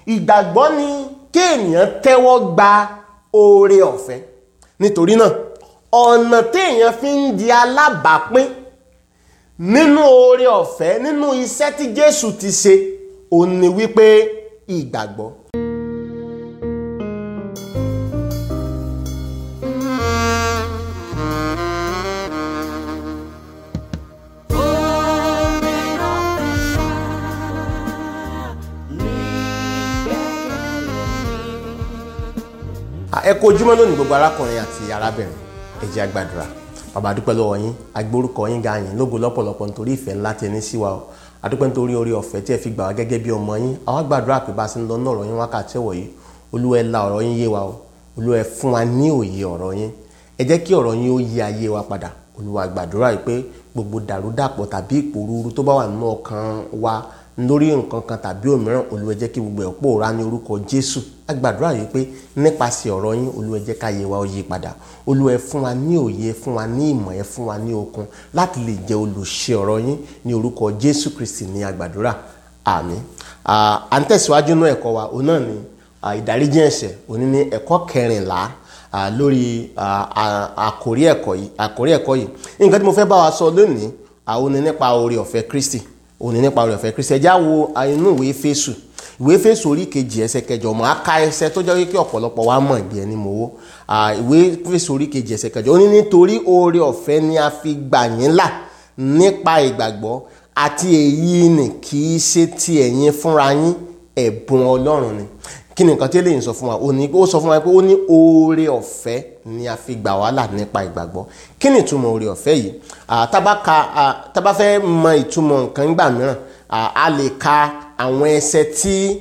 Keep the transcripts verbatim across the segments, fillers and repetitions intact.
ìgbàgbọ́ ni kéèyàn tẹ́wọ́ gba oore ọ̀fẹ́. Nítorí náà ọ̀nà téèyàn fi ń di alábàápín nínú oore ọ̀fẹ́ nínú iṣẹ́ tí Jésù ti ṣe òun ni wípé ìgbàgbọ́. Ẹ kú ojúmọ́ lónìí gbogbo arákùnrin àti arábìnrin, ẹ jẹ́ a gbàdúrà. Bàbá, dúpẹ́ lọ́wọ́ yín, agbórúkọ yín ga yín lógo lọ́pọ̀lọpọ̀ nítorí ìfẹ́ ńlá tí ẹ ní sí wa o. A dúpẹ́ nítorí oore ọ̀fẹ́ tí ẹ fi gbà wá gẹ́gẹ́ bí ọmọ yín. Àwa gbàdúrà pé bá a ṣe ń lọ náà ọ̀rọ̀ yín wákàtí ọ̀wọ̀ yìí, Olúwa ẹ la ọ̀rọ̀ yín yé wa o. Olúwa ẹ fún wa ní òye ọ̀rọ̀ yín. Ẹ jẹ́ kí ọ̀rọ̀ yín ó yí ayé wa padà. Olúwa gbàdúrà pé gbogbo dàrúdàpọ̀ tàbí ìpòrúurú tó bá wà nínú ọkàn wa lórí nǹkan kan tàbí òmíràn, Olúwa jẹ́ kí gbogbo ẹ̀ pòórá ní orúkọ Jésù. A gbàdúrà yìí pé nípasẹ̀ ọ̀rọ̀ yín, Olúwa jẹ́ ká yé wa ó yí padà. Olúwa ẹ fún wa ní òye, ẹ fún wa ní ìmọ̀, ẹ fún wa ní okun láti lè jẹ́ olùṣe ọ̀rọ̀ yín ní orúkọ Jésù Kristi ní a gbàdúrà. Àmín. À ń tẹ̀síwájú nínú ẹ̀kọ́ wa, òun náà ni ìdáríjì ẹ̀ṣẹ̀. Òní ní ẹ̀kọ́ kẹrìnlá lórí àkórí ẹ̀kọ́ yìí. Àkórí ẹ̀kọ́ yìí nǹkan tí mo fẹ́ bá wa sọ lónìí àwọn ni nípa oore ọ̀fẹ́ Kristi. Òun ni nípa oore ọ̀fẹ́ Kristi. Ẹ já wo inú ìwé Éfésù. Ìwé Éfésù orí kejì ẹsẹ̀ kẹjọ. Mọ̀ á ka ẹsẹ̀ tó jẹ́ wípé ọ̀pọ̀lọpọ̀ wa mọ̀ bí ẹni mowó. Ìwé Éfésù orí kejì ẹsẹ̀ kẹjọ. Ó ní nítorí oore ọ̀fẹ́ ni a fi gbà yín là nípa ìgbàgbọ́, àti èyí ni kì í ṣe ti ẹ̀yin fúnra yín, ẹ̀bùn Ọlọ́run ni. Kí ni nǹkan tí eléyìí sọ fún wa? Ó ní ó sọ fún wa pé ó ní oore ọ̀fẹ́ ni a fi gbà wá là nípa ìgbàgbọ́. Kí ni ìtumọ̀ oore ọ̀fẹ́ yìí? Tá bá ka tá bá fẹ́ mọ ìtumọ̀ nǹkan nígbà mìíràn, a lè ka àwọn ẹsẹ̀ tí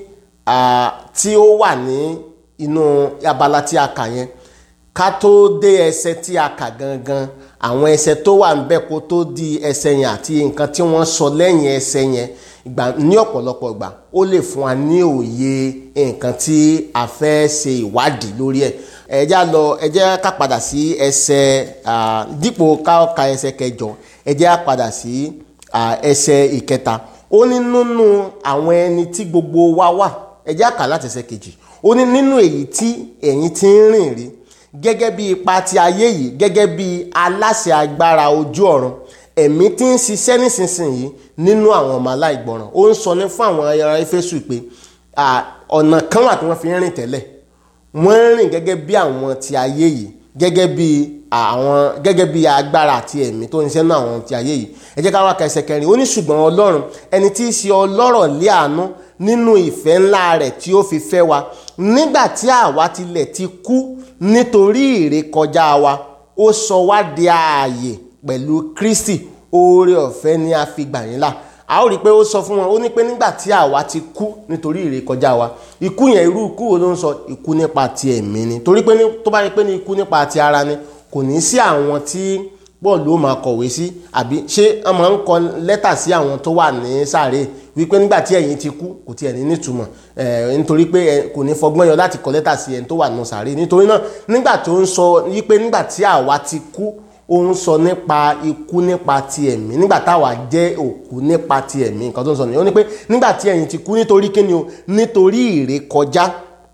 tí ó wà ní inú abala tí a kà yẹn. Ká tó dé ẹsẹ̀ tí a kà gangan, àwọn ẹsẹ̀ tó wà níbẹ̀ kó tó di ẹsẹ̀ yẹn àti nǹkan tí wọ́n sọ lẹ́yìn ẹsẹ̀ yẹn, ìgbà ní ọ̀pọ̀lọpọ̀ ìgbà ó lè fún wa ní òye nǹkan tí a fẹ́ ṣe ìwádìí lórí ẹ̀. Ẹ já lọ, ẹ jẹ́ ká padà sí ẹsẹ̀ dípò ká ka ẹsẹ̀ kẹjọ, ẹ jẹ́ ká padà sí ẹsẹ̀ ìkẹta. Ó ní nínú àwọn ẹni tí gbogbo wa wà. Ẹ jẹ́ ká láti ẹsẹ̀ kejì. Ó ní nínú èyí tí ẹ̀yin ti ń rìn rí gẹ́gẹ́ bí ipa ti ayé yìí, gẹ́gẹ́ bí aláṣẹ agbára ojú ọ̀run, ẹ̀mí tí ń ṣiṣẹ́ nísinsìnyí nínú àwọn ọmọ aláìgbọràn. Ó ń sọ ní fún àwọn ará Éfésù pé ọ̀nà kan wà tí wọ́n fi ń rìn tẹ́lẹ̀. Wọ́n ń rìn gẹ́gẹ́ bí àwọn ti ayé yìí, gẹ́gẹ́ bí àwọn gẹ́gẹ́ bí agbára àti ẹ̀mí tó ń ṣiṣẹ́ nínú àwọn ti ayé yìí. Ẹ jẹ́ ká wá ka ẹsẹ̀ kẹrin. Ó ní ṣùgbọ́n Ọlọ́run, ẹni tí í ṣe ọlọ́rọ̀ lé àánú nínú ìfẹ́ ńlá rẹ̀ tí ó fi fẹ́ wa, nígbà tí àwa tilẹ̀ ti kú nítorí ìrékọjá wa, ó sọ wá di ààyè pẹ̀lú Kristi. Oore ọ̀fẹ́ ni a fi gbà yín là. A ó rí i pé ó sọ fún wọn, ó ní pé nígbà tí àwa ti kú nítorí ìrékọjá wa. Ikú yẹn irú ikú wo ló ń sọ? Ikú nípa ti ẹ̀mí ni. Torí pé tó bá rí pé ní ikú nípa ti ara ni, kò ní sí àwọn tí Pọ́ọ̀lù ó máa kọ̀wé sí, àbí ṣé wọ́n máa ń kọ lẹ́tà sí àwọn tó wà ní sàréè wípé nígbà tí ẹ̀yin ti kú kò tiẹ̀ ní nítumọ̀, nítorí pé kò ní fọgbọ́n yọ láti kọ lẹ́tà sí ẹni tó wà ní sàréè. Nítorí náà nígbà tó ń sọ wípé nígbà tí àwa ti kú, ó ń sọ nípa ikú nípa ti ẹ̀mí. Nígbà táwa jẹ́ òkú nípa ti ẹ̀mí, nǹkan tó ń sọ nìyẹn. Ó ní pé nígbà tí ẹ̀yin ti kú nítorí kíni o? Nítorí ìrékọjá.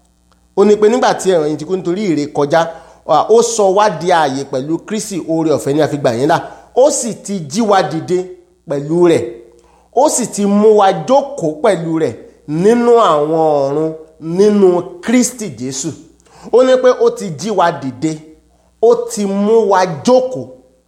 Ó ní pé nígbà tí ẹ̀yin ti kú nítorí ìrékọjá, ó sọ wá di ààyè pẹ̀lú Kristi. Oore ọ̀fẹ́ ni a fi gbà yín là. Ó sì ti jí wa dìde pẹ̀lú rẹ̀. Ó sì ti mú wa jókòó pẹ̀lú rẹ̀ nínú àwọn ọ̀run nínú Kristi Jésù. Ó ní pé ó ti jí wa dìde, ó ti mú wa jókòó.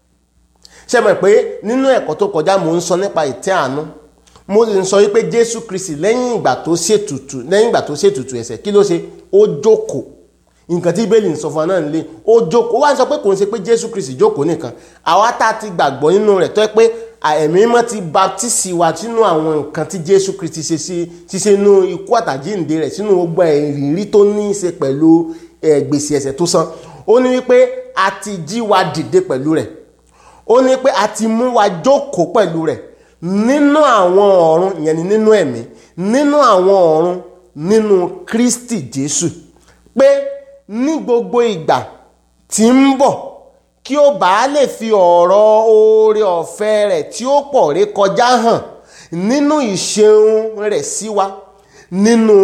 Ṣé mọ̀ pé nínú ẹ̀kọ́ tó kọjá mo ń sọ nípa ìtẹ́ àánú. Mo ń sọ wípé Jésù Kristi lẹ́yìn ìgbà tó ṣètùtù lẹ́yìn ìgbà tó ṣètùtù ẹ̀ṣẹ̀, kí ló ṣe? Ó jókòó. Nǹkan tí Bíbélì ń sọ fún wa náà nílé, ó jókòó. Ó wá ń sọ pé kò ń ṣe pé Jésù Kristi jókòó nìkan. Àwa tá a ti gbàgbọ́ nínú rẹ̀ tó yẹ pé ẹ̀mí mímọ́ ti baptisi wa sínú àwọn nǹkan tí Jésù Kristi ṣe sí ṣiṣẹ́ inú ikú àtàjíǹde rẹ̀, sínú gbogbo ìrírí tó ní í ṣe pẹ̀lú gbèsè ẹ̀ṣẹ̀ tó san. Ó ní wípé a ti jí wa dìde pẹ̀lú rẹ̀. Ó ní pé a ti mú wa jókòó pẹ̀lú rẹ̀ nínú àwọn ọ̀run, ìyẹn ni nínú ẹ̀mí, nínú àwọn ọ̀run nínú Kristi Jésù. Pé ní gbogbo ìgbà tí ń bọ̀, kí ó bá lè fi ọ̀rọ̀ oore ọ̀fẹ́ rẹ̀ tí ó pọ̀ ré kọjá hàn nínú ìṣeun rẹ̀ sí wa nínú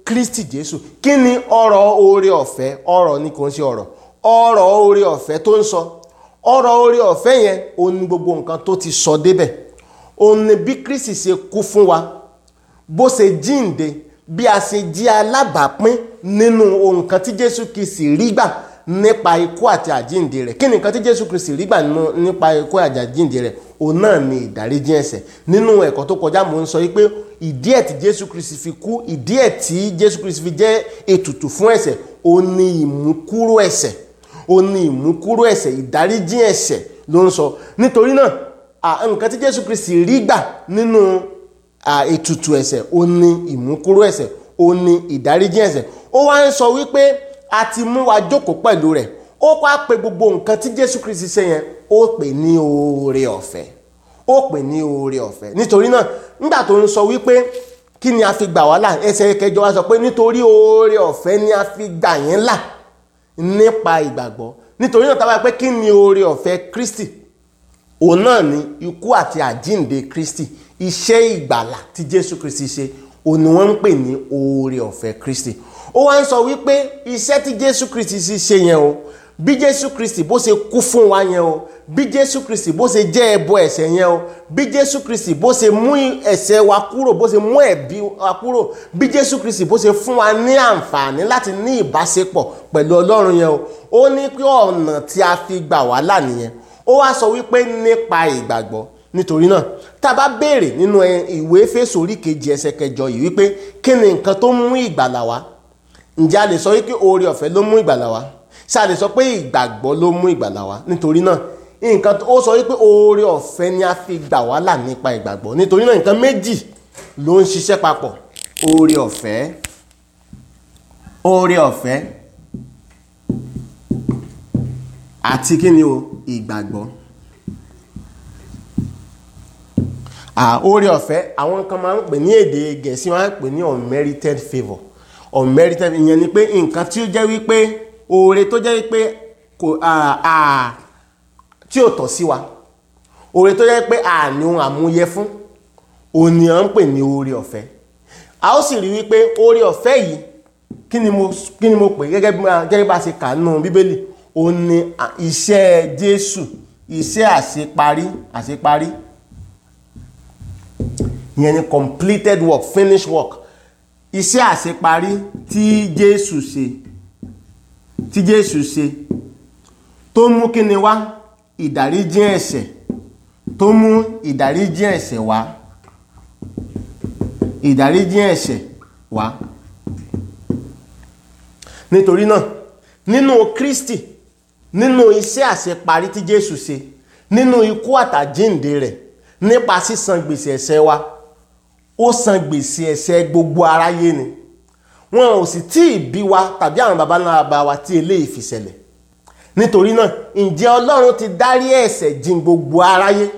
Kristi Jésù. Kí ni ọ̀rọ̀ oore ọ̀fẹ́? Ọ̀rọ̀ ni kò ń ṣe ọ̀rọ̀. Ọ̀rọ̀ oore ọ̀fẹ́ tó ń sọ. Ọ̀rọ̀ oore ọ̀fẹ́ yẹn ó ní gbogbo nǹkan tó ti sọ débẹ̀. Ó ní bí Kristi ṣe kú fún wa, bó ṣe jíǹde, bí a ṣe jí alábàápín nínú ohun kan tí Jésù Kristi rí gbà nípa ikú àti àjíǹde rẹ̀. Kí ni nǹkan tí Jésù Kristi rí gbà nípa ikú àti àjíǹde rẹ̀? Òun náà ni ìdáríjì ẹ̀ṣẹ̀. Nínú ẹ̀kọ́ tó kọjá mo ń sọ wípé ìdí ẹ̀ tí Jésù Kristi fi kú, ìdí ẹ̀ tí Jésù Kristi fi jẹ́ ètùtù fún ẹ̀ṣẹ̀, ó ní ìmúkúrò ẹ̀ṣẹ̀, ó ní ìmúkúrò ẹ̀ṣẹ̀, ìdáríjì ẹ̀ṣẹ̀ ló ń sọ. Nítorí náà nǹkan tí Jésù Kristi rí gbà nínú ètùtù ẹ̀ṣẹ̀, ó ní ìmúkúrò ẹ̀ṣẹ̀, ó ní ìdáríjì ẹ̀ṣẹ̀. Ó wá ń sọ wípé a ti mú wa jókòó pẹ̀lú rẹ̀. Ó wá pè gbogbo nǹkan tí Jésù Kristi ṣe yẹn, ó pè ní oore ọ̀fẹ́, ó pè ní oore ọ̀fẹ́. Nítorí náà nígbà tó ń sọ wípé kí ni a fi gbà wá là, ẹsẹ̀ kẹjọ wá sọ pé nítorí oore ọ̀fẹ́ ni a fi gbà yín là nípa ìgbàgbọ́. Nítorí náà tá bá pé kí ni oore ọ̀fẹ́ Kristi, òun náà ni ikú àti àjíǹde Kristi, iṣẹ́ ìgbàlà tí Jésù Kristi ṣe, òun ni wọ́n ń pè ní oore ọ̀fẹ́ Kristi. Ó wá ń sọ wípé iṣẹ́ tí Jésù Kristi ṣe yẹn o, bí Jésù Kristi bó ṣe kú fún wa yẹn o, bí Jésù Kristi bó ṣe jẹ́ ẹbọ ẹ̀ṣẹ̀ yẹn o, bí Jésù Kristi bó ṣe mú ẹ̀ṣẹ̀ wa kúrò, bó ṣe mú ẹ̀bi wa kúrò, bí Jésù Kristi bó ṣe fún wa ní àǹfààní láti ní ìbáṣepọ̀ pẹ̀lú Ọlọ́run yẹn o, ó ní pé ọ̀nà tí a fi gbà wá là nìyẹn. Ó wá sọ wípé nípa ìgbàgbọ́. Nítorí náà tá bá béèrè nínú ìwé Éfésù orí kejì ẹsẹ̀ kẹjọ yìí wípé kí ni nǹkan tó mú ìgbàlà wá, ǹjẹ́ a lè sọ wípé oore ọ̀fẹ́ ló mú ìgbàlà wá? Ṣé a lè sọ pé ìgbàgbọ́ ló mú ìgbàlà wá? Nítorí náà nǹkan ó sọ wípé oore ọ̀fẹ́ ni a fi gbà wá là nípa ìgbàgbọ́. Nítorí náà nǹkan méjì ló ń ṣiṣẹ́ papọ̀: oore ọ̀fẹ́, oore ọ̀fẹ́ àti kí ni o, ìgbàgbọ́. Ah, oore ọ̀fẹ́ àwọn kan máa ń pè ní èdè Gẹ̀ẹ́sì, máa ń pè ní unmerited favour. Unmerited ìyẹn ni pé nǹkan tí ó jẹ́ wípé oore tó jẹ́ wípé kò tí ò tọ́ sí wa, oore tó jẹ́ pé àní ohun àmúyẹ fún, òun ni à ń pè ní oore ọ̀fẹ́. A ó sì rí wípé oore ọ̀fẹ́ yìí kí ni mo kí ni mo pè gẹ́gẹ́ bá ṣe kà nínú Bíbélì, òun ni iṣẹ́ Jésù, iṣẹ́ àṣeparí àṣeparí ìyẹn ni completed work, finished work. Iṣẹ́ àṣeparí tí Jésù ṣe, tí Jésù ṣe tó mú kí ni wá? Ìdáríjì ẹ̀ṣẹ̀, tó mú ìdáríjì ẹ̀ṣẹ̀ wá, ìdáríjì ẹ̀ṣẹ̀ wá. Nítorí náà nínú Kristi, nínú iṣẹ́ àṣeparí tí Jésù ṣe, nínú ikú àtàjíǹde rẹ̀, nípa sísan gbèsè ẹ̀ṣẹ̀ wa, ó san gbèsè ẹ̀ṣẹ̀ gbogbo aráyé ni. Wọn ò sì tí ì bí wa tàbí àwọn baba ńlá baba wa tí eléyìí fi ṣẹlẹ̀. Nítorí náà ǹjẹ́ Ọlọ́run ti dárí ẹ̀ṣẹ̀ jìn gbogbo aráyé?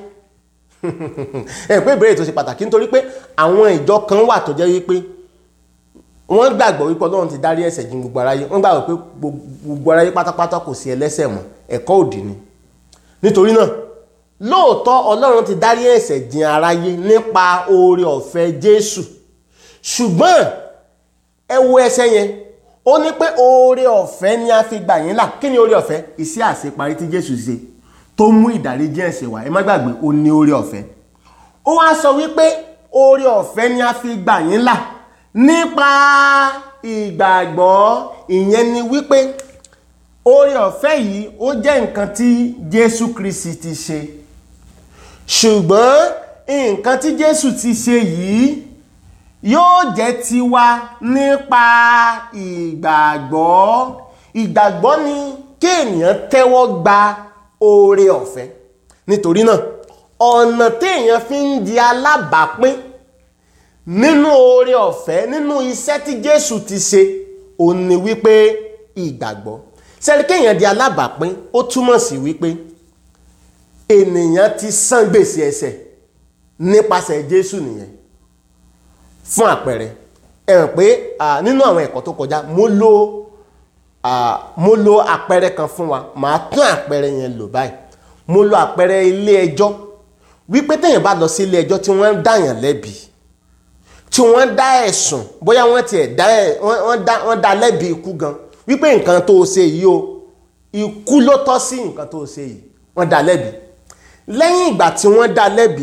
Ẹ pé ìbéèrè tó ṣe pàtàkì, nítorí pé àwọn ìjọ kan wà tó jẹ́ wípé wọ́n gbàgbọ́ wípé Ọlọ́run ti dárí ẹ̀ṣẹ̀ jìn gbogbo aráyé. Wọ́n gbàgbọ́ pé gbogbo aráyé pátápátá kò sí ẹlẹ́ṣẹ̀ mọ́. Ẹ̀kọ́ òdì ni. Nítorí náà lóòótọ́ Ọlọ́run ti dárí ẹ̀ṣẹ̀ jìn aráyé nípa oore ọ̀fẹ́ Jésù, ṣùgbọ́n ẹ wo ẹsẹ̀ yẹn, ó ní pé oore ọ̀fẹ́ ni a fi gbà yín là. Kí ni oore ọ̀fẹ́? Iṣẹ́ àṣeparí tí Jésù ṣe tó mú ìdáríjì ẹ̀ṣẹ̀ wá. Ẹ má gbàgbé, ó ní oore ọ̀fẹ́. Ó wá sọ wípé oore ọ̀fẹ́ ni a fi gbà yín là nípa ìgbàgbọ́. Ìyẹn ni wípé oore ọ̀fẹ́ yìí ó jẹ́ nǹkan tí Jésù Kristi ti ṣe, ṣùgbọ́n nǹkan tí Jésù ti ṣe yìí yóò jẹ́ tiwa nípa ìgbàgbọ́. Ìgbàgbọ́ ni kí ènìyàn tẹ́wọ́ gba oore ọ̀fẹ́. Nítorí náà ọ̀nà tí èèyàn fi ń di alábàápín nínú oore ọ̀fẹ́, nínú iṣẹ́ tí Jésù ti ṣe, òun ni wípé ìgbàgbọ́. Ṣé kí èèyàn di alábàápín, ó túmọ̀ sí wípé ènìyàn ti san gbèsè ẹ̀ṣẹ̀ nípasẹ̀ Jésù nìyẹn. Fún àpẹẹrẹ, ẹ mọ̀ pé nínú àwọn ẹ̀kọ́ tó kọjá mo lo mo lo àpẹẹrẹ kan fún wa. Màá tún àpẹẹrẹ yẹn lò báyìí. Mo lo àpẹẹrẹ ilé ẹjọ́, wípé téèyàn bá lọ sí ilé ẹjọ́ tí wọ́n ń dáyàn lẹ́bi, tí wọ́n dá ẹ̀sùn bóyá wọ́n tiẹ̀ dá ẹ̀ wọ́n dá wọ́n dá lẹ́bi ikú gan wípé nǹkan tó o ṣe yìí o ikú ló tọ́ sí nǹkan tó o ṣe yìí wọ́n dá lẹ́bi. Lẹ́yìn ìgbà tí wọ́n dá lẹ́bi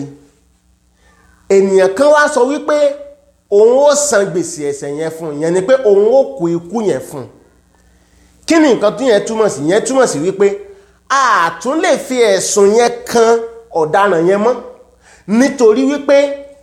ènìyàn kan wá sọ wípé òun ó san gbèsè ẹ̀ṣẹ̀ yẹn fún un, yẹn ni pé òun ó kó ikú yẹn fún un. Kí ni nǹkan tó yẹn túmọ̀ sí? Yẹn túmọ̀ sí wípé a tún lè fi ẹ̀sùn yẹn kan ọ̀daràn yẹn mọ́ nítorí wípé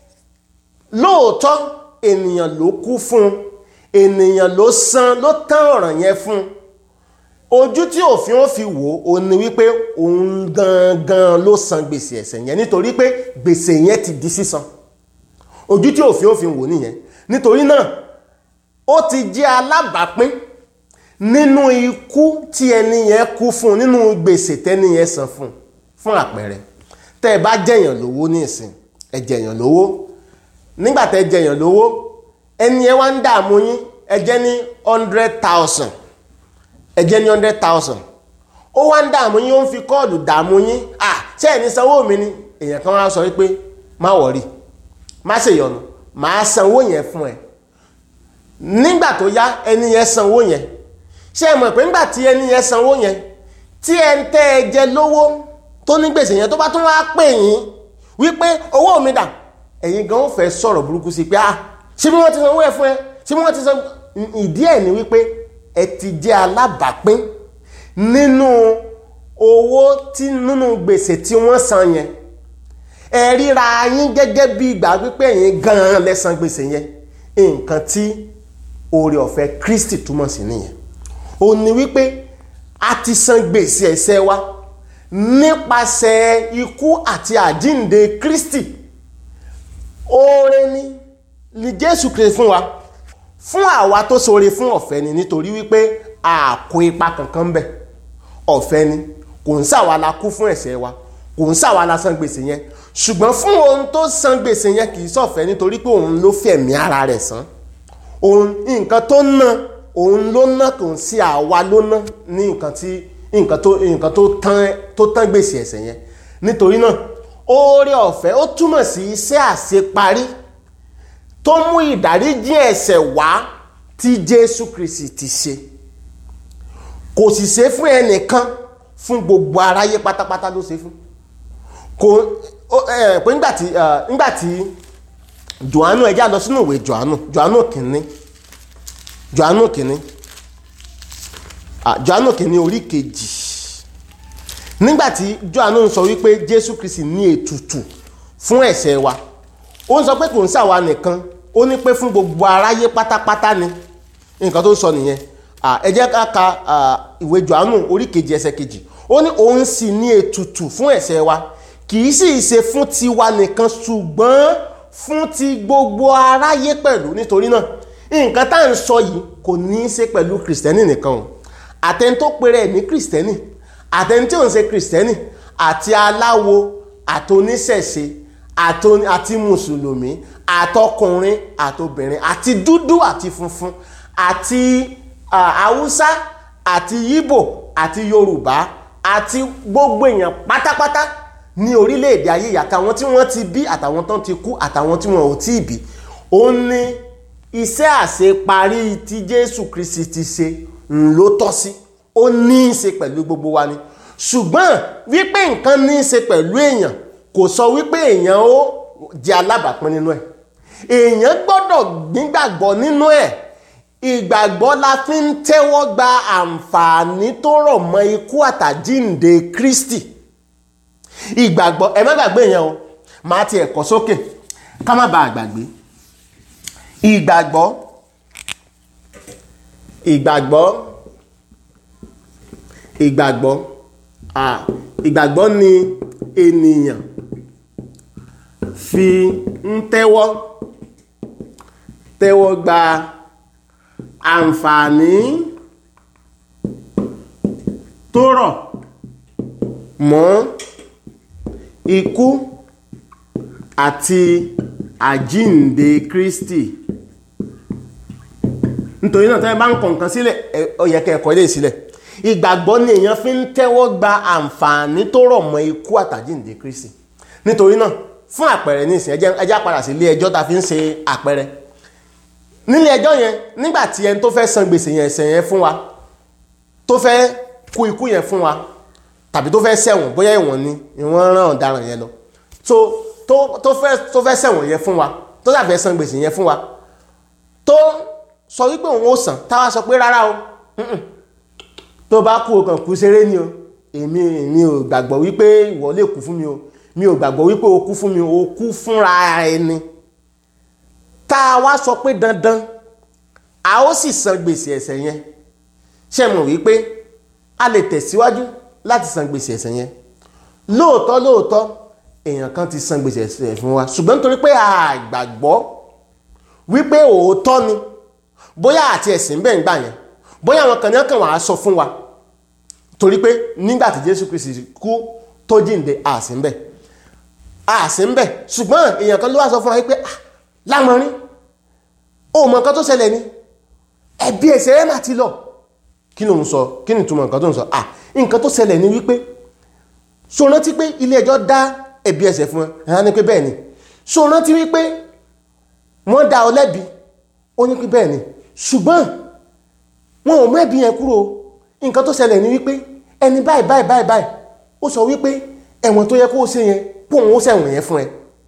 lóòótọ́ ènìyàn ló kú fún un, ènìyàn ló san ló tán ọ̀ràn yẹn fún un. Ojú tí òfin ó fi wò ó ní wípé òun gangan ló san gbèsè ẹ̀ṣẹ̀ yẹn nítorí pé gbèsè yẹn ti di sísan. Ojú tí òfin ó fi wò nìyẹn. Nítorí náà ó ti jẹ́ alábàápín nínú ikú tí ẹni yẹn kú fún, nínú gbèsè tẹ́ni yẹn san fún. Fún àpẹẹrẹ, tẹ́ ẹ bá jẹ̀yàn lówó ní ìsìn, ẹ jẹ̀yàn lówó. Nígbà tẹ́ jẹ̀yàn lówó, ẹni yẹn wá ń dààmú yín, ẹ jẹ́ ní hundred thousand ẹ jẹ́ ní hundred thousand ó wá ń dààmú yín, ó ń fi kọ́ọ̀dù dààmú yín. À ṣé ẹni sanwó mi ni? Èèyàn kan wá sọ wípé má wọ̀rí, má ṣèyọnu, màá sanwó yẹn fún ẹ. Nígbà tó yá ẹni yẹn sanwó yẹn. Ṣé ẹ mọ̀ pé nígbà tí ẹni yẹn sanwó yẹn, tí ẹ ń tẹ́ ẹ jẹ lówó tó ní gbèsè yẹn tó bá tún wá pè yín wípé owó mi dà, ẹ̀yin gan ó fẹ́ sọ̀rọ̀ burúkú sí pé ah ṣé bí wọ́n ti sanwó ẹ̀ fún ẹ, ṣé bí wọ́n ti san. Ìdí ẹ̀ ni wípé ẹ ti jẹ́ alábàápín nínú owó tí nínú gbèsè tí wọ́n san yẹn. Ẹ ríra yín gẹ́gẹ́ bí ìgbà wípé ẹ̀yin gan-an lẹ san gbèsè yẹn. Nǹkan tí oore ọ̀fẹ́ Kristi túmọ̀ sí nìyẹn. Ó ní wípé a ti san gbèsè ẹ̀ṣẹ̀ wa nípasẹ̀ ikú àti àjíǹde Kristi. Oore ni ni Jésù Kristi fún wa, fún àwa tó ṣoore fún ọ̀fẹ́ ni, nítorí wípé a kó ipa kankan bẹ̀. Ọ̀fẹ́ ni, kò ń ṣàwa la kú fún ẹ̀ṣẹ̀ wa, kò ń ṣàwa la san gbèsè yẹn. Ṣùgbọ́n fún ohun tó san gbèsè yẹn kì í ṣọ̀fẹ́ nítorí pé òun ló fẹ̀mí ara rẹ̀ san. Òun nǹkan tó ná òun ló ná, kò ń sí àwa ló ná ní nǹkan tí nǹkan tó nǹkan tó tán tó tán gbèsè ẹ̀ṣẹ̀ yẹn. Nítorí náà oore ọ̀fẹ́ ó túmọ̀ sí iṣẹ́ àṣeparí tó mú ìdáríjì ẹ̀ṣẹ̀ wá tí Jésù Kristi ti ṣe. Kò sì ṣe fún ẹnìkan, fún gbogbo aráyé pátápátá ló ṣe fún. Kò ẹ pé nígbàtí nígbàtí Jòhánù, ẹ já lọ sínú ìwé Jòhánù Jòhánù kìíní Jòhánù kìíní Jòhánù kìíní orí kejì. Nígbàtí Jòhánù sọ wípé Jésù Kristi ní ètùtù fún ẹ̀ṣẹ̀ wa, ó ń sọ pé kò ń ṣàwa nìkan, ó ní pé fún gbogbo aráyé pátápátá ni. Nǹkan tó ń sọ nìyẹn. Ẹ jẹ́ ká ka ìwé Jòhánù orí kejì ẹsẹ̀ kejì. Ó ní òun sì ní ètùtù fún ẹ̀ṣẹ̀ wa, kì í sì ṣe fún tiwa nìkan ṣùgbọ́n fún ti gbogbo aráyé pẹ̀lú. Nítorí náà nǹkan tá à ń sọ yìí kò ní í ṣe pẹ̀lú kìrìsìtẹ́nì nìkan o. Àtẹni tó pèrè ẹ̀ ní kìrìsìtẹ́nì, àtẹni tí ò ń ṣe kìrìsìtẹ́nì, àti aláwo, àtoníṣẹ̀ṣe, àti mùsùlùmí, àtọkùnrin àtobìnrin, àti dúdú àti funfun, àti haúsá àti yíbò àti yorùbá, àti gbogbo èèyàn pátápátá ní orílẹ̀-èdè ayé yìí, àtàwọn tí wọ́n ti bí, àtàwọn tán ti kú, àtàwọn tí wọ́n ò tí ì bí. Ó ní iṣẹ́ àṣeparí tí Jésù Kristi ti ṣe ló tọ́ sí. Ó ní í ṣe pẹ̀lú gbogbo wa ni. Ṣùgbọ́n wípé nǹkan ní í ṣe pẹ̀lú èèyàn kò sọ wípé èèyàn ó jẹ́ alábàápín nínú ẹ̀. Èèyàn gbọ́dọ̀ nígbàgbọ́ nínú ẹ̀. Ìgbàgbọ́ la fi ń tẹ́wọ́ gba àǹfààní tó rọ̀ mọ́ ikú àtàjíǹde Kristi. Ìgbàgbọ́, ẹ má gbàgbé yẹn o, máa ti ẹ̀kọ́ sókè ká má bàa gbàgbé. Ìgbàgbọ́ ìgbàgbọ́ ìgbàgbọ́ à ìgbàgbọ́ ni ènìyàn fi ń tẹ́wọ́ tẹ́wọ́ gba àǹfààní tó rọ̀ mọ́ ikú àti àjíǹde Kristi. Nítorí náà tẹ́ bá ń kọ nǹkan sílẹ̀, ó yẹ kẹ́ ẹ kọ ilé sílẹ̀. Ìgbàgbọ́ ni èèyàn fi ń tẹ́wọ́ gba àǹfààní tó rọ̀ mọ́ ikú àtàjíǹde Kristi. Nítorí náà fún àpẹẹrẹ nísìnyí ẹ jẹ́ padà sí ilé ẹjọ́ ta fi ń ṣe àpẹẹrẹ nílé ẹjọ́ yẹn nígbà tí ẹni tó fẹ́ san gbèsè yẹn ẹ̀ṣẹ̀ yẹn fún wa tó fẹ́ kú ikú yẹn fún wa tàbí tó fẹ́ ṣẹ̀wọ̀n bóyá ìwọ̀n ni ìwọ̀n rán ọ̀daràn yẹn lọ tó tó tó fẹ́ tó fẹ́ ṣẹ̀wọ̀n yẹn fún wa tó dàbẹ̀ san gbèsè yẹn fún wa tó sọ wípé òun ó san táwa sọ pé rárá o tó bá kú o kàn kú ṣeré ni o èmi èmi ò gbàgbọ́ wípé ìwọ lè kú fún mi o mi ò gbàgbọ́ wípé o kú fún mi o kú fúnra ẹni tá a wá sọ pé dandan a ó sì san gbèsè ẹ̀ṣẹ̀ yẹn ṣe mọ̀ wípé a lè tẹ̀síwájú láti san gbèsè ẹ̀ṣẹ̀ yẹn lóòótọ́ lóòótọ́ èèyàn kan ti san gbèsè ẹ̀ṣẹ̀ fún wa ṣùgbọ́n nítorí pé a gbàgbọ́ wípé òótọ́ ni bóyá àti ẹ̀sìn bẹ́ẹ̀ ń gbà yẹn bóyá àwọn kan ní ọkàn wà á sọ fún wa torí pé nígbà tí Jésù Kristi kú tó jíǹde àsìn bẹ́ẹ̀ àsìn bẹ́ẹ̀ ṣùgbọ́n èèyàn kan ló wá sọ fún wa wípé ah lámọrin ó mọ nǹkan tó ṣẹlẹ̀ ni ẹbí ẹ̀ṣẹ̀ rẹ̀ máa ti lọ kí ló ń sọ kí ni ìtumọ̀ nǹkan tó ń sọ ah nǹkan tó ṣẹlẹ̀ ni wípé so rántí pé ilé ẹjọ́ dá ẹ̀bi ẹ̀ṣẹ̀ fún ẹ ẹ̀ ní pé bẹ́ẹ̀ ni so rántí wípé wọ́n dá ọ lẹ́bi ó ní pé bẹ́ẹ̀ ni ṣùgbọ́n wọn ò mú ẹ̀bi yẹn kúrò nǹkan tó ṣẹlẹ̀ ni wípé ẹni báyìí báyìí báyìí báyìí ó sọ wípé ẹ̀wọ̀n tó yẹ kó o ṣe yẹn kó òun ó ṣẹ̀wọ̀n yẹn fún ẹ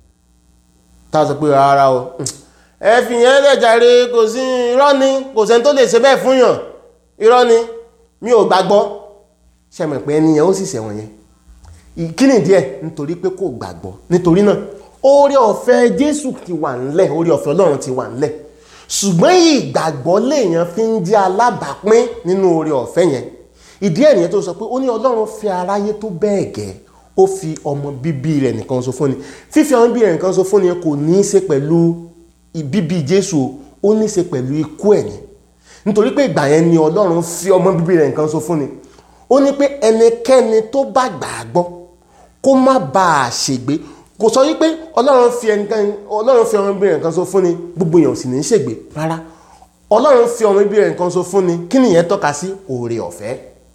tá a sọ pé rárá o ẹ fi yẹn lẹ̀ jàre kò sí irọ́ ni kò sẹ́ni tó lè ṣe bẹ́ẹ̀ fún yàn irọ́ ni mi ò gbàgbọ́ ṣẹ̀mọ̀ pé ẹni yẹn ó sì ṣẹ̀wọ̀n yẹn kí ni díẹ̀ nítorí pé kò gbàgbọ́ nítorí náà oore ọ̀fẹ́ Jésù ti wà ńlẹ̀ oore ọ̀fẹ́ Ọlọ́run ti wà ńlẹ̀ ṣùgbọ́n ìgbàgbọ́ lèèyàn fi ń jẹ́ alábàápín nínú oore ọ̀fẹ́ yẹn ìdí ẹ̀ nìyẹn tó sọ pé ó ní Ọlọ́run fẹ́ aráyé tó bẹ́ẹ̀ gẹ́ ó fi ọmọ bíbí rẹ̀ nìkan ṣoṣo fún ni fífi ọmọ bíbí rẹ̀ nìkan ṣoṣo fún ni kò ní í ṣe pẹ̀lú bíbí Jésù ó ní í ṣe pẹ̀lú ikú ẹ̀ ni nítorí pé ìgbà yẹn ni Ọlọ́run fi ọmọ bíbí rẹ̀ nìkan ṣoṣo fún ni ó ní pé ẹnikẹ́ni tó bá gbàgbọ́ kó má bàa ṣègbé kò sọ wípé Ọlọ́run fi ẹnìkan Ọlọ́run fi ọmọ bíbí rẹ̀ nìkan ṣoṣo fún ni gbogbo èèyàn sì ní í ṣègbé rárá Ọlọ́run fi ọmọ bíbí rẹ̀ nìkan ṣoṣo fún ni kí nìyẹn tọ́ka sí oore ọ̀fẹ́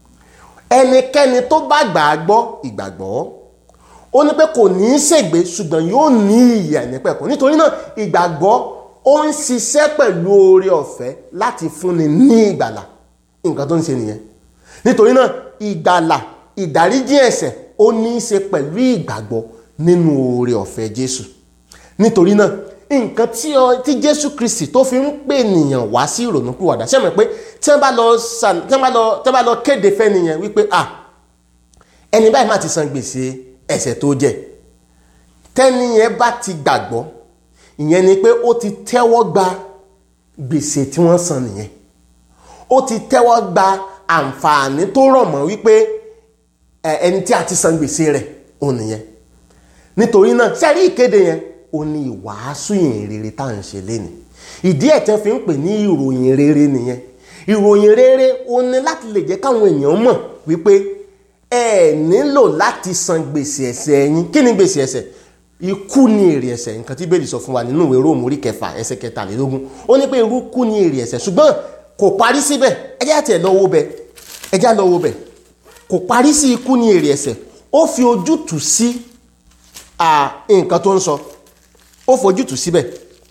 ẹnikẹ́ni tó bá gbàgbọ́ ìgbàgbọ́ ó ní pé kò ní í ṣègbé ṣùgbọ́n yóò ní ìyè àìnípẹ̀kun nítorí náà ìgbàgbọ́ ó ń ṣiṣẹ́ pẹ̀lú oore ọ̀fẹ́ láti fúnni ní ìgbàlà nǹkan tó ń ṣe nìyẹn nítorí náà ìgbàlà ìdáríjì ẹ̀ṣẹ̀ ó ní í ṣe pẹ̀lú ìgbàgbọ́ nínú oore ọ̀fẹ́ Jésù nítorí náà nǹkan tí tí Jésù Kristi tó fi ń pè nìyàn wá sí ìrònúpìwàdà ṣé mọ̀ pé tí wọ́n bá lọ tí wọ́n bá lọ tí wọ́n bá lọ kéde fẹ́ nìyẹn wípé ah ẹni báyìí má ti san gbèsè ẹ̀ṣẹ̀ tó jẹ tẹ́ni yẹn bá ti gbàgbọ́ ìyẹn ni pé ó ti tẹ́wọ́ gba gbèsè tí wọ́n san nìyẹn ó ti tẹ́wọ́ gba àǹfààní tó rọ̀ mọ́ wípé ẹni tí a ti san gbèsè rẹ̀ òun nìyẹn nítorí náà sẹ́rí ìkéde yẹn ó ní ìwàásù ìyìn rere tá à ń ṣe lénìí ìdí ẹ̀ tẹ́ fi ń pè ní ìròyìn rere nìyẹn ìròyìn rere ó ní láti lè jẹ́ káwọn èèyàn mọ̀ wípé ẹ nílò láti san gbèsè ẹ̀ṣẹ̀ yín kí ni gbèsè ẹ̀ṣẹ̀ ikú ni èrè ẹ̀ṣẹ̀ nǹkan tí Bíbélì sọ fún wa nínú ìwé Róòmù orí kẹfà ẹsẹ̀ kẹtàlélógún ó ní pé ikú ni èrè ẹ̀ṣẹ̀ ṣùgbọ́n kò parí síbẹ̀ ẹ jẹ́ àti ẹ̀ lọ́wọ́ bẹ̀ ẹ jẹ́ lọ́wọ́ bẹ̀ kò parí sí ikú ni èrè ẹ̀ṣẹ̀ ó fi ojútùú sí nǹkan tó ń sọ ó fojútùú síbẹ̀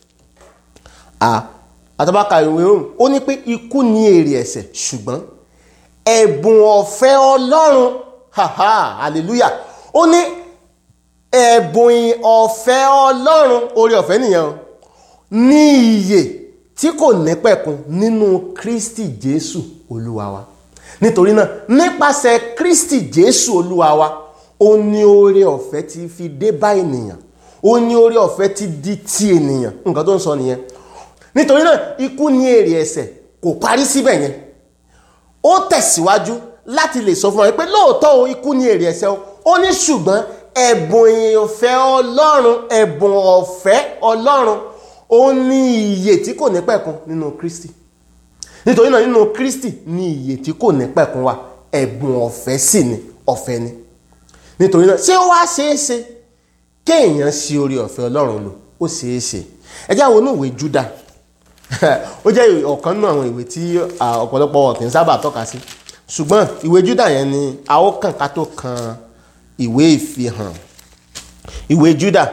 àtàbákà ìwé Róòmù ó ní pé ikú ni èrè ẹ̀ṣẹ̀ ṣùgbọ́n ẹ̀bùn ọ̀fẹ́ Ọlọ́run haha hallelujah ó ní ẹ̀bùn ọ̀fẹ́ Ọlọ́run oore ọ̀fẹ́ nìyẹn o ní ìyè tí kò nípẹ̀kun nínú Kristi Jésù Olúwa wa nítorí náà nípasẹ̀ Kristi Jésù Olúwa wa ó ní oore ọ̀fẹ́ tí fi dé bá ènìyàn ó ní oore ọ̀fẹ́ tí di ti ènìyàn nǹkan tó ń sọ nìyẹn nítorí náà ikú ni èrè ẹ̀ṣẹ̀ kò parí síbẹ̀ yẹn ó tẹ̀síwájú láti lè sọ fún wa pé lóòótọ́ o ikú ni èrè ẹ̀ṣẹ̀ o ó ní ṣùgbọ́n ẹ̀bùn ọ̀fẹ́ Ọlọ́run ẹ̀bùn ọ̀fẹ́ Ọlọ́run ó ní ìyè tí kò ní pẹ̀kun nínú Kristi nítorí náà nínú Kristi ní ìyè tí kò ní pẹ̀kun wà ẹ̀bùn ọ̀fẹ́ sì ni ọ̀fẹ́ ni nítorí náà ṣé ó wá ṣeé ṣe kéèyàn ṣe oore ọ̀fẹ́ Ọlọ́run lò ó ṣeé ṣe ẹ jẹ́ àwọn ìwé Júdà ó jẹ́ ọ̀kan nínú àwọn ìwé tí ọ̀pọ̀lọpọ̀ wọn kì í sábà tọ́ka sí ṣùgbọ́n ìwé Júdà yẹn ni a ó kàn ká tó kan ìwé ìfihàn ìwé Júdà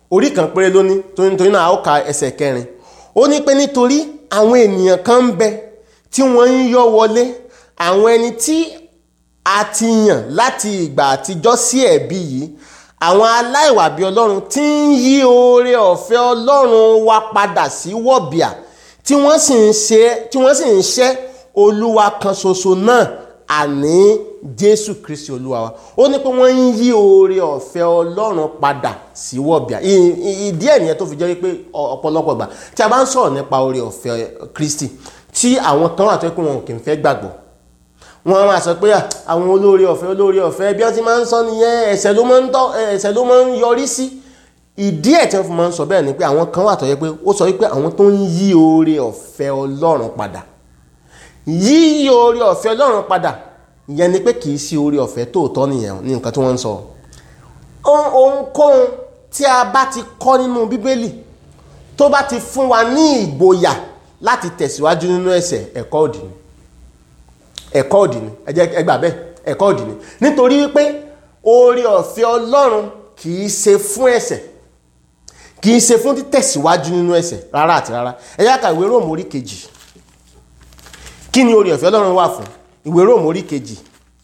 orí kan péré lóní torí náà a ó ka ẹsẹ̀ kẹrin. Ó ní pé nítorí àwọn ènìyàn kan ń bẹ tí wọ́n ń yọ́ wọlé, àwọn ẹni tí a ti yàn láti ìgbà àtijọ́ sí ẹ̀bi yìí, àwọn aláìwà bí Ọlọ́run tí ń yí oore ọ̀fẹ́ Ọlọ́run wa padà sí wọ̀bìà, tí wọ́n sì ń ṣe tí wọ́n sì ń ṣẹ́ Olúwa kan ṣoṣo náà, àní Jésù Kristi Olúwa wa. Ó ní pé wọ́n ń yí oore ọ̀fẹ́ Ọlọ́run padà sí wọ̀bìà. Ìdí ẹ̀ nìyẹn tó fi jẹ́ wípé ọ̀pọ̀lọpọ̀ gbà tí a bá ń sọ̀rọ̀ nípa oore ọ̀fẹ́ Kristi, tí àwọn kan wà tó pé wọn kì í fẹ́ gbàgbọ́, wọ́n máa sọ pé àwọn olóore ọ̀fẹ́ olóore ọ̀fẹ́ bí wọ́n ti máa ń sọ nìyẹn, ẹ̀ṣẹ̀ ló máa ń tọ́ ẹ̀ṣẹ̀ ló máa ń yọrí sí. Ìdí ẹ̀ tí wọ́n fi máa ń sọ bẹ́ẹ̀ ni pé àwọn kan wà tó yẹ pé ó sọ wípé àwọn tó ń yí oore ọ̀fẹ́ Ọlọ́run padà. Yíyí oore ọ̀fẹ́ Ọlọ́run padà ìyẹn ni pé kì í sí oore ọ̀fẹ́ tòótọ́ nìyẹn ní nǹkan tí wọ́n ń sọ. Ohunkóhun tí a bá ti kọ́ nínú Bíbélì tó bá ti fún wa ní ìgboyà láti tẹ̀síwájú nínú ẹ̀ṣẹ̀, ẹ̀kọ́ òdì ni ẹ̀kọ́ òdì ni ẹ jẹ́ ẹ gbà bẹ́ẹ̀, ẹ̀kọ́ òdì ni. Nítorí wípé oore ọ̀fẹ́ Ọlọ́run kì í ṣe fún ẹ̀ṣẹ̀, kì í ṣe fún títẹ̀síwájú nínú ẹ̀ṣẹ̀ rárá àti rárá. Ẹ yá ká ìwé Róòmù orí kejì. Kí ni oore ọ̀fẹ́ Ọlọ́run wà fún? Ìwé Róòmù orí kejì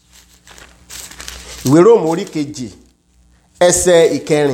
ìwé Róòmù orí kejì ẹsẹ̀ ìkẹrin.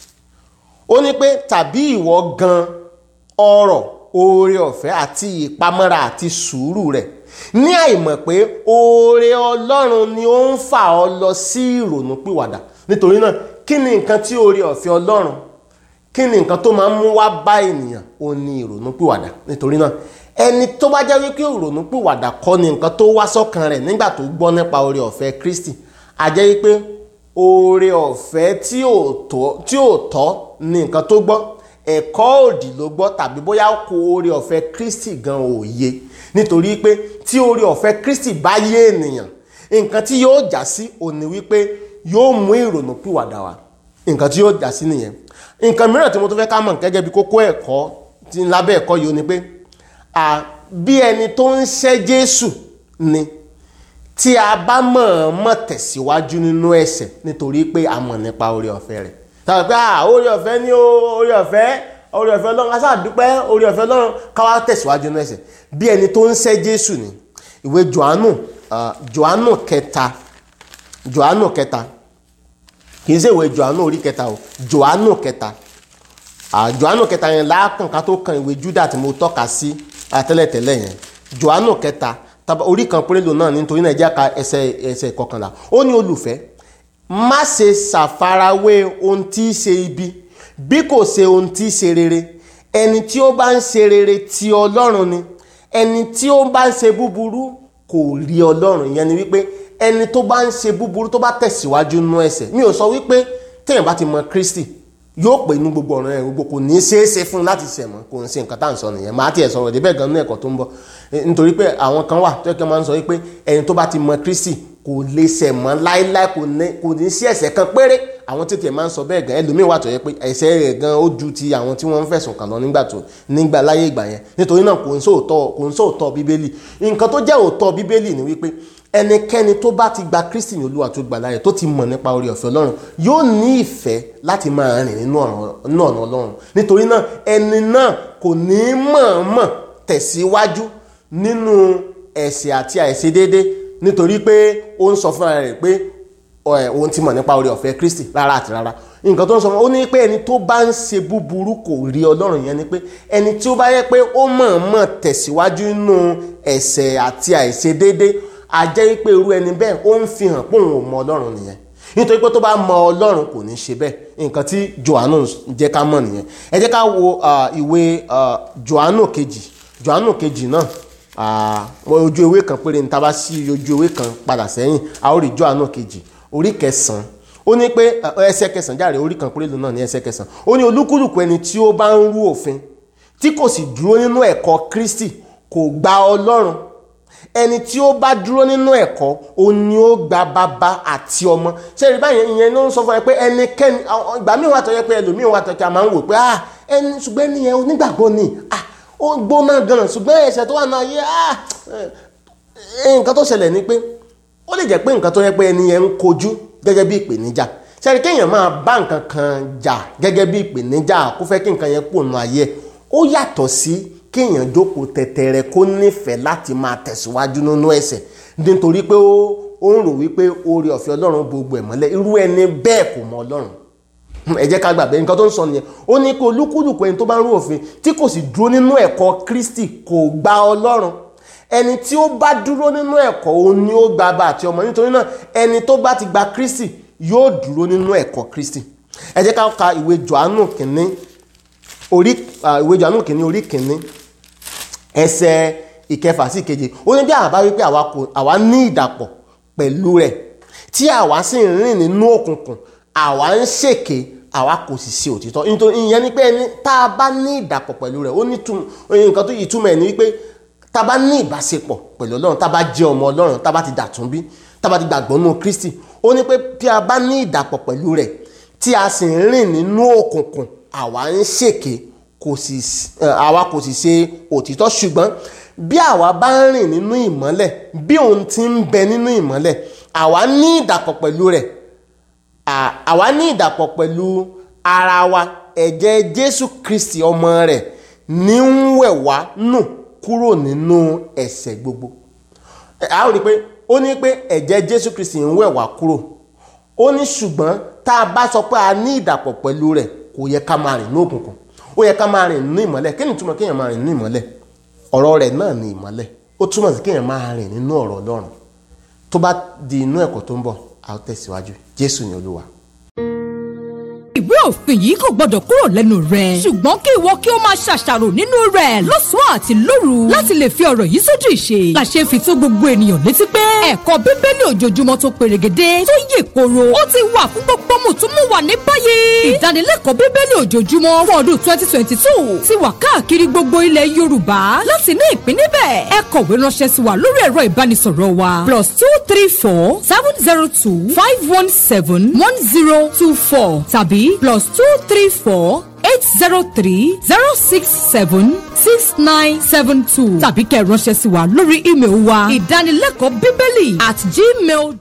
Ó ní pé tàbí ìwọ gan ọrọ̀ oore ọ̀fẹ́ àti ìpamọ́ra àti sùúrù rẹ̀, ní àìmọ̀ pé oore Ọlọ́run ni ó ń fà ọ́ lọ sí ìrònúpìwàdà. Nítorí náà kí ni nǹkan tí oore ọ̀fẹ́ Ọlọ́run, kí ni nǹkan tó máa ń mú wá bá ènìyàn? Ó ní ìrònúpìwàdà. Nítorí náà ẹni tó bá jẹ́ wípé ìrònúpìwàdà kọ́ ni nǹkan tó wá sọ́kàn rẹ̀ nígbà tó gbọ́ nípa oore ọ̀fẹ́ Kristi, a jẹ́ wípé oore ọ̀fẹ́ tí ò tọ́ ni nǹkan tó gbọ́, ẹ̀kọ́ òdì ló gbọ́, tàbí bóyá kò oore ọ̀fẹ́ Kristi gan ò yé. Nítorí pé tí oore ọ̀fẹ́ Kristi bá yé ènìyàn, nǹkan tí yóò já sí òní wípé yóò mú ìrònúpìwàdà wá, nǹkan tí yóò já sí nìyẹn. Nǹkan mìíràn tí mo tún fẹ́ ká mọ̀ gẹ́gẹ́ bí kókó ẹ̀kọ́ tí ń lábẹ́ ẹ̀kọ́ yìí ni pé bí ẹni tó ń ṣẹ́ Jésù ni, tí a bá mọ̀ọ́mọ̀ tẹ̀síwájú nínú ẹ̀ṣẹ̀ nítorí pé a mọ̀ nípa oore ọ̀fẹ́ rẹ̀, tàbí pé oore ọ̀fẹ́ ní oore ọ̀fẹ́ oore ọ̀fẹ́ Ọlọ́run, a sáà dúpẹ́ oore ọ̀fẹ́ Ọlọ́run, ká wá tẹ̀síwájú nínú ẹ̀ṣẹ̀. Bí ẹni tó ń ṣẹ́ Jésù ni. Ìwé Jòhánù Jòhánù kẹta Jòhánù kẹta kì í ṣe ìwé Jòhánù orí kẹta o, Jòhánù kẹta Jòhánù kẹta yẹn láàkàn ká tó kan ìwé Júdà tí mo tọ́ka sí tẹ́lẹ̀tẹ́lẹ̀ yẹn. Jòhánù kẹta orí kan péré lò náà, nítorí náà jẹ́ ká ẹsẹ̀ ẹsẹ̀ kọkànlá. Ó ní olùfẹ́, má ṣe ṣàfarawé ohun tí í ṣe ibi bí kò ṣe ohun tí í ṣe rere. Ẹni tí ó bá ń ṣe rere ti Ọlọ́run ni, ẹni tí ó bá ń ṣe búburú kò rí Ọlọ́run. Ìyẹn ni wípé ẹni tó bá ń ṣe búburú tó bá tẹ̀síwájú nínú ẹ̀ṣẹ̀, mi ò sọ wípé téèyàn bá ti mọ Kristi yóò pè ní gbogbo ọ̀ràn ẹ̀ gbogbo kò ní ṣeé ṣe fún un láti ṣẹ̀ mọ́, kò ń ṣe nǹkan tá à ń sọ nìyẹn. Màá tiẹ̀ sọ̀rọ̀ débẹ̀ gan ní ẹ̀kọ́ tó ń bọ̀, nítorí pé àwọn kan wà tó yẹ kí wọ́n máa ń sọ wípé ẹni tó bá ti mọ Kristi kò lè ṣẹ̀ mọ́ láíláí, kò ní sí ẹ̀ṣẹ̀ kan péré. Àwọn tí tiẹ̀ máa ń sọ bẹ́ẹ̀ gan, ẹlòmíín wà tó yẹ pé ẹ̀ṣẹ̀ rẹ̀ gan ó ju ti àwọn tí wọ́n ń fẹ̀sùn kàn lọ nígbà tó nígbà láyé ìgbà yẹn. Nítorí náà kò ń sóòótọ́ kò ń sóòótọ́ Bíbélì. Nǹkan tó jẹ́ òótọ́ Bíbélì ni wípé ẹnikẹ́ni tó bá ti gba Kristi ní Olúwa tó gbà láyè, tó ti mọ̀ nípa oore ọ̀fẹ́ Ọlọ́run, yóò ní ìfẹ́ láti máa rìn nínú ọ̀nà Ọlọ́run. Nítorí náà ẹni náà kò ní mọ̀ọ́mọ̀ tẹ̀síwájú nínú ẹ̀ṣẹ̀ àti àìṣedéédé nítorí pé ó ń sọ fúnra rẹ̀ pé òun ti mọ̀ nípa oore ọ̀fẹ́ Kristi rárá àti rárá. Nǹkan tó ń sọ fún ó ní pé ẹni tó bá ń ṣe búburú kò rí Ọlọ́run. Yẹn ni pé ẹni tí ó bá yẹ pé ó mọ̀ọ́mọ̀ tẹ̀síwájú nínú ẹ̀ṣẹ̀ àti àìṣedéédé, a jẹ́ pé irú ẹni bẹ́ẹ̀ ó ń fi hàn pé òun ò mọ Ọlọ́run nìyẹn. Nítorí pé tó bá mọ Ọlọ́run kò ní ṣe bẹ́ẹ̀. Nǹkan tí Jòhánù jẹ́ ká mọ̀ nìyẹn. Ẹ jẹ́ ká wo ìwé Jòhánù kejì Jòhánù kejì náà, ojú ewé kan péré ní, tá bá sí ojú ewé kan padà sẹ́yìn a ó rí Jòhánù kejì orí kẹsàn-án. Ó ní pé ẹsẹ̀ kẹsàn-án járe, orí kan péré lò náà ní ẹsẹ̀ kẹsàn-án. Ó ní olúkúlùkù ẹni tí ó bá ń rú òfin tí kò sì dúró nínú ẹ̀kọ́ Kristi kò gba Ọlọ́run. Ẹni tí ó bá dúró nínú ẹ̀kọ́ ó ní ó gba bàbá àti ọmọ. Ṣé rí báyìí, ìyẹn ló ń sọ fún ẹ pé ẹnikẹ́ni, ìgbà míì wà tó yẹ pé ẹlòmíì wà tó kí a máa ń wò pé ah ẹni ṣùgbọ́n ẹni yẹn onígbàgbọ́ ni, ah ó gbóná gan-an, ṣùgbọ́n ẹ̀ṣẹ̀ tó wà náà yé ah nǹkan tó ṣẹlẹ̀ ni pé ó lè jẹ́ pé nǹkan tó yẹ pé ẹni yẹn ń kojú gẹ́gẹ́ bí ìpèníjà. ṣẹ́rí kéèyàn máa bá nǹkan kan jà gẹ́gẹ́ bí ìpèníjà kó fẹ́ kí nǹkan yẹn pò nù ayé ó yàtọ̀ sí kéèyàn jókòó tẹ̀tẹ̀rẹ̀ kó nífẹ̀ẹ́ láti máa tẹ̀síwájú nínú ẹ̀ṣẹ̀ nítorí pé ó ó ń rò wípé oore ọ̀fẹ́ Ọlọ́run gbogbo ẹ̀ mọ́lẹ̀. Irú ẹni bẹ́ẹ̀ kò mọ Ọlọ́run. Ẹ jẹ́ ká gbàgbé nǹkan tó ń sọ nìyẹn. Ó ní kó olúkúlùkù ẹni tó bá ń rú òfin tí kò sì dúró nínú ẹ̀kọ́ Kristi kò gba Ọlọ́run. Ẹni tí ó bá dúró nínú ẹ̀kọ́ òun ni ó gba bàbá àti ọmọ. Nítorí náà ẹni tó bá ti gba Kristi yóò dúró nínú ẹ̀kọ́ Kristi. Ẹ jẹ́ ká ka ìwé Jòhánù kìíní orí ìwé Jòhánù kìíní orí kìíní ẹsẹ̀ ìkẹfà sí ìkeje. Ó ní bí àwa bá wí pé àwa ní ìdàpọ̀ pẹ̀lú rẹ̀ tí àwa sì ń rìn nínú òkùnkùn àwa ń ṣèké àwa kò sì ṣe òtítọ́. Nítorí ìyẹn ni pé ẹni tá a bá ní ìdàpọ̀ pẹ̀lú rẹ̀ ó ní nǹkan tó ìtumọ̀ ẹ̀ ní wípé tá a bá ní ìbáṣepọ̀ pẹ̀lú Ọlọ́run, tá a bá jẹ́ ọmọ Ọlọ́run, tá a bá ti dàtúnbí, tá a bá ti gbàgbọ́ nínú Kristi, ó ní pé tí a bá ní ìdàpọ̀ pẹ̀lú rẹ̀ tí a sì ń rìn nínú òkùnkùn àwa ń ṣèké àwa kò sì ṣe òtítọ́. Ṣùgbọ́n bí àwa bá ń rìn nínú ìmọ́lẹ̀ bí òun ti ń bẹ nínú ìmọ́lẹ̀ àwa ní ìdàpọ̀ pẹ̀lú rẹ̀ àwa ní ìdàpọ̀ pẹ̀lú ara wa. Ẹ̀jẹ̀ Jésù Kristi ọmọ rẹ̀ ní ń wẹ̀ wá nù kúrò nínú ẹ̀ṣẹ̀ gbogbo. A ó rí pé ó ní pé ẹ̀jẹ̀ Jésù Kristi ń wẹ̀ wá kúrò. Ó ní ṣùgbọ́n tá a bá sọ pé a ní ìdàpọ̀ pẹ̀lú rẹ̀ kò yẹ ká máa rìn ní òkùnkùn, ó yẹ ká máa rìn nínú ìmọ́lẹ̀. Kí ni ìtumọ̀ kéèyàn máa rìn nínú ìmọ́lẹ̀? Ọ̀rọ̀ rẹ̀ náà ni ìmọ́lẹ̀. Ó túmọ̀ sí kéèyàn máa rìn nínú ọ̀rọ̀ Ọlọ́run. Tó bá di inú ẹ̀kọ́ tó ń bọ̀ a ó tẹ̀síwájú. Jésù ni Olúwa. Ìwé òfin yìí kò gbọdọ̀ kúrò lẹ́nu rẹ̀, ṣùgbọ́n kí ìwọ kí o máa ṣàṣàrò nínú rẹ̀ lọ́sàn-án àti lóru láti lè fi ọ̀rọ̀ yìí sójú ìṣe. Làṣẹ fi tó gbogbo ènìyàn létí pé ẹ̀kọ́ Bíbélì ojoojúmọ́ tó perégedé tó yè koro ó ti wà fún gbogbo mùtúmùwà ní báyìí. Ìdánilẹ́kọ̀ọ́ Bíbélì ojoojúmọ́ fún ọdún twenty twenty two ti wà káàkiri gbogbo ilẹ̀ Yorùbá. Láti ní ìpín níbẹ̀ ẹ kọ̀wé ránṣẹ́ sí wa lórí ẹ̀rọ ìbánisọ̀rọ̀ wa plus two three four seven zero two five one seven one zero two four tàbí plus two three four eight zero three zero six seven six nine seven two tàbí kẹ́ ránṣẹ́ sí wa lórí email wa ìdánilẹ́kọ̀ọ́ bíbélì at gmail.